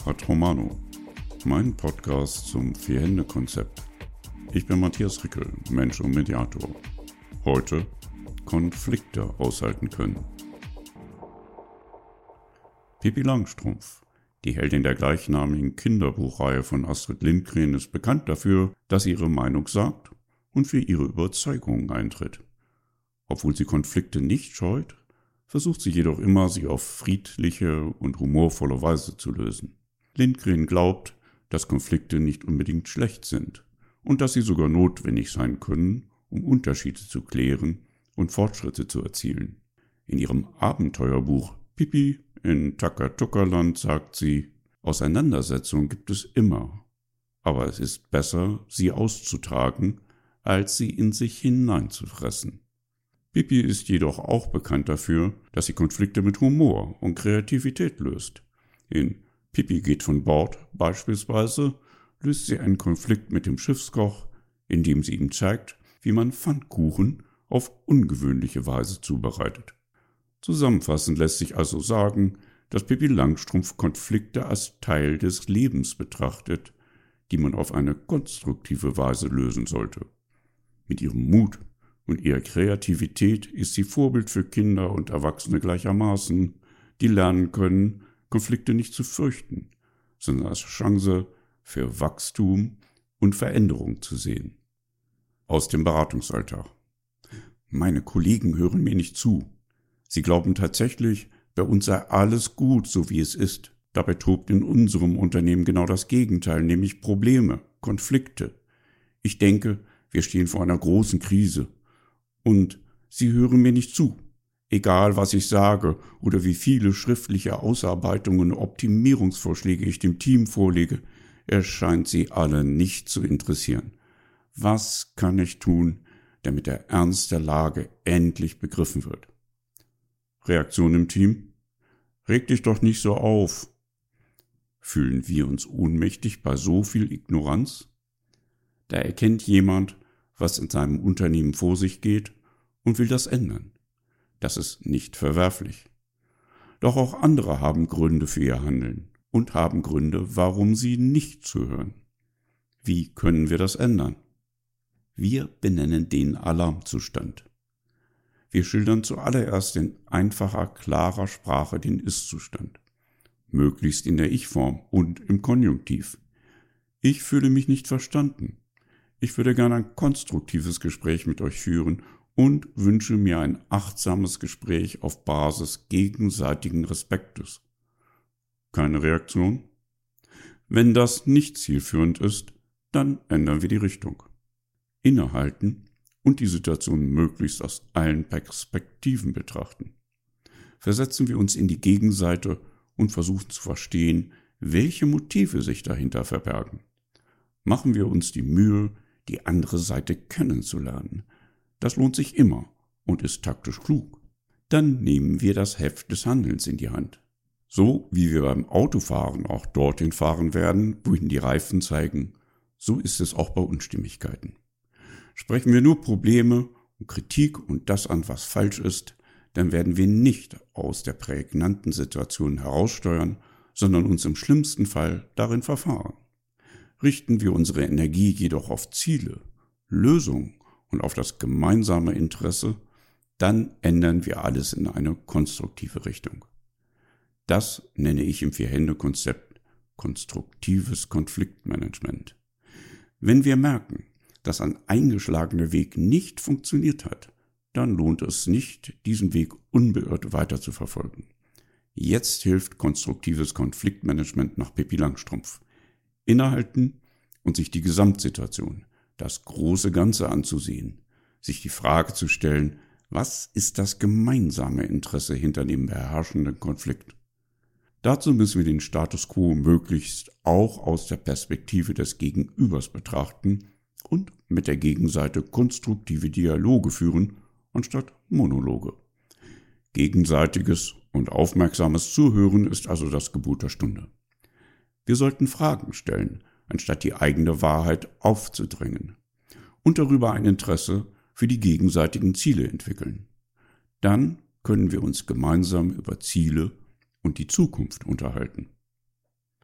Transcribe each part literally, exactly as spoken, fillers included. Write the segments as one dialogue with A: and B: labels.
A: Ad Romano, mein Podcast zum Vier-Hände-Konzept. Ich bin Matthias Rickel, Mensch und Mediator. Heute Konflikte aushalten können. Pippi Langstrumpf, die Heldin der gleichnamigen Kinderbuchreihe von Astrid Lindgren, ist bekannt dafür, dass sie ihre Meinung sagt und für ihre Überzeugungen eintritt. Obwohl sie Konflikte nicht scheut, versucht sie jedoch immer, sie auf friedliche und humorvolle Weise zu lösen. Lindgren glaubt, dass Konflikte nicht unbedingt schlecht sind und dass sie sogar notwendig sein können, um Unterschiede zu klären und Fortschritte zu erzielen. In ihrem Abenteuerbuch Pippi in Takatuka-Land sagt sie, Auseinandersetzungen gibt es immer, aber es ist besser, sie auszutragen, als sie in sich hineinzufressen. Pippi ist jedoch auch bekannt dafür, dass sie Konflikte mit Humor und Kreativität löst. In Pippi geht von Bord beispielsweise löst sie einen Konflikt mit dem Schiffskoch, indem sie ihm zeigt, wie man Pfannkuchen auf ungewöhnliche Weise zubereitet. Zusammenfassend lässt sich also sagen, dass Pippi Langstrumpf Konflikte als Teil des Lebens betrachtet, die man auf eine konstruktive Weise lösen sollte. Mit ihrem Mut und ihrer Kreativität ist sie Vorbild für Kinder und Erwachsene gleichermaßen, die lernen können, Konflikte nicht zu fürchten, sondern als Chance für Wachstum und Veränderung zu sehen. Aus dem Beratungsalltag. Meine Kollegen hören mir nicht zu. Sie glauben tatsächlich, bei uns sei alles gut, so wie es ist. Dabei tobt in unserem Unternehmen genau das Gegenteil, nämlich Probleme, Konflikte. Ich denke, wir stehen vor einer großen Krise. Und Sie hören mir nicht zu. Egal, was ich sage oder wie viele schriftliche Ausarbeitungen und Optimierungsvorschläge ich dem Team vorlege, es scheint Sie alle nicht zu interessieren. Was kann ich tun, damit der Ernst der Lage endlich begriffen wird? Reaktion im Team? Reg dich doch nicht so auf. Fühlen wir uns ohnmächtig bei so viel Ignoranz? Da erkennt jemand, was in seinem Unternehmen vor sich geht und will das ändern. Das ist nicht verwerflich. Doch auch andere haben Gründe für ihr Handeln und haben Gründe, warum sie nicht zuhören. Wie können wir das ändern? Wir benennen den Alarmzustand. Wir schildern zuallererst in einfacher, klarer Sprache den Ist-Zustand. Möglichst in der Ich-Form und im Konjunktiv. Ich fühle mich nicht verstanden. Ich würde gerne ein konstruktives Gespräch mit euch führen und wünsche mir ein achtsames Gespräch auf Basis gegenseitigen Respektes. Keine Reaktion? Wenn das nicht zielführend ist, dann ändern wir die Richtung. Innehalten und die Situation möglichst aus allen Perspektiven betrachten. Versetzen wir uns in die Gegenseite und versuchen zu verstehen, welche Motive sich dahinter verbergen. Machen wir uns die Mühe, die andere Seite kennenzulernen. Das lohnt sich immer und ist taktisch klug. Dann nehmen wir das Heft des Handelns in die Hand. So wie wir beim Autofahren auch dorthin fahren werden, wohin die Reifen zeigen, so ist es auch bei Unstimmigkeiten. Sprechen wir nur Probleme und Kritik und das an, was falsch ist, dann werden wir nicht aus der prägnanten Situation heraussteuern, sondern uns im schlimmsten Fall darin verfahren. Richten wir unsere Energie jedoch auf Ziele, Lösungen und auf das gemeinsame Interesse, dann ändern wir alles in eine konstruktive Richtung. Das nenne ich im Vier-Hände-Konzept konstruktives Konfliktmanagement. Wenn wir merken, dass ein eingeschlagener Weg nicht funktioniert hat, dann lohnt es nicht, diesen Weg unbeirrt weiter zu verfolgen. Jetzt hilft konstruktives Konfliktmanagement nach Pippi Langstrumpf. Innehalten und sich die Gesamtsituation, das große Ganze anzusehen, sich die Frage zu stellen, was ist das gemeinsame Interesse hinter dem beherrschenden Konflikt? Dazu müssen wir den Status quo möglichst auch aus der Perspektive des Gegenübers betrachten und mit der Gegenseite konstruktive Dialoge führen, anstatt Monologe. Gegenseitiges und aufmerksames Zuhören ist also das Gebot der Stunde. Wir sollten Fragen stellen, anstatt die eigene Wahrheit aufzudrängen und darüber ein Interesse für die gegenseitigen Ziele entwickeln. Dann können wir uns gemeinsam über Ziele und die Zukunft unterhalten.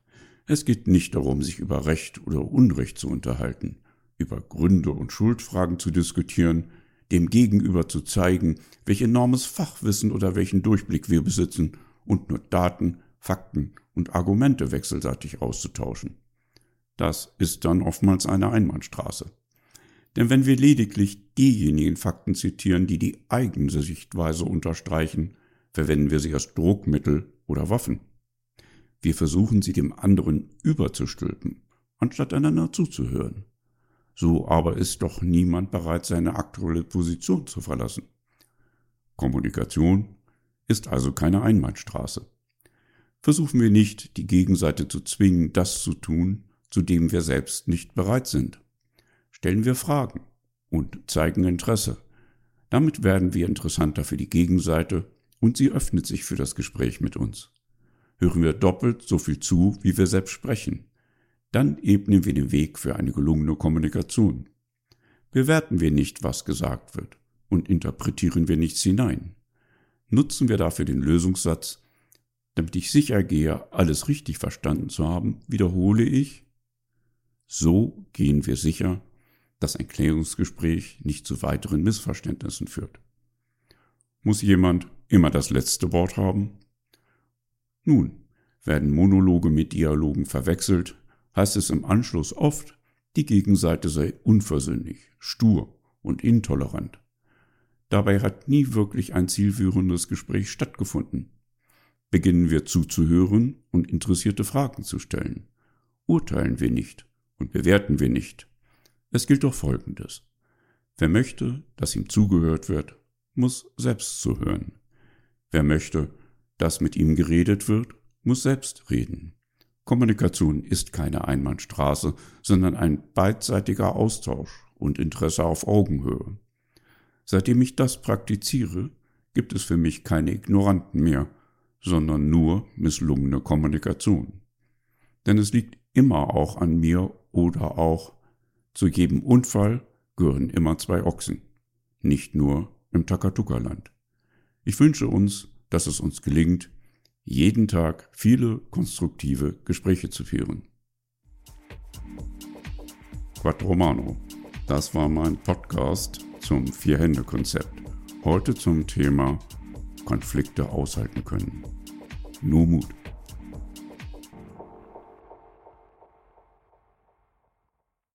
A: Es geht nicht darum, sich über Recht oder Unrecht zu unterhalten, über Gründe und Schuldfragen zu diskutieren, dem Gegenüber zu zeigen, welch enormes Fachwissen oder welchen Durchblick wir besitzen und nur Daten, Fakten und Argumente wechselseitig auszutauschen. Das ist dann oftmals eine Einbahnstraße. Denn wenn wir lediglich diejenigen Fakten zitieren, die die eigene Sichtweise unterstreichen, verwenden wir sie als Druckmittel oder Waffen. Wir versuchen sie dem anderen überzustülpen, anstatt einander zuzuhören. So aber ist doch niemand bereit, seine aktuelle Position zu verlassen. Kommunikation ist also keine Einbahnstraße. Versuchen wir nicht, die Gegenseite zu zwingen, das zu tun, zu dem wir selbst nicht bereit sind. Stellen wir Fragen und zeigen Interesse. Damit werden wir interessanter für die Gegenseite und sie öffnet sich für das Gespräch mit uns. Hören wir doppelt so viel zu, wie wir selbst sprechen. Dann ebnen wir den Weg für eine gelungene Kommunikation. Bewerten wir nicht, was gesagt wird, und interpretieren wir nichts hinein. Nutzen wir dafür den Lösungssatz: Damit ich sicher gehe, alles richtig verstanden zu haben, wiederhole ich. So gehen wir sicher, dass ein Klärungsgespräch nicht zu weiteren Missverständnissen führt. Muss jemand immer das letzte Wort haben? Nun, werden Monologe mit Dialogen verwechselt, heißt es im Anschluss oft, die Gegenseite sei unversöhnlich, stur und intolerant. Dabei hat nie wirklich ein zielführendes Gespräch stattgefunden. Beginnen wir zuzuhören und interessierte Fragen zu stellen. Urteilen wir nicht und bewerten wir nicht. Es gilt doch Folgendes: Wer möchte, dass ihm zugehört wird, muss selbst zuhören. Wer möchte, dass mit ihm geredet wird, muss selbst reden. Kommunikation ist keine Einbahnstraße, sondern ein beidseitiger Austausch und Interesse auf Augenhöhe. Seitdem ich das praktiziere, gibt es für mich keine Ignoranten mehr, sondern nur misslungene Kommunikation. Denn es liegt immer auch an mir oder auch, zu jedem Unfall gehören immer zwei Ochsen, nicht nur im Takatuka-Land. Ich wünsche uns, dass es uns gelingt, jeden Tag viele konstruktive Gespräche zu führen. Quattro Mano, das war mein Podcast zum Vier-Hände-Konzept. Heute zum Thema Konflikte aushalten können. Nur Mut.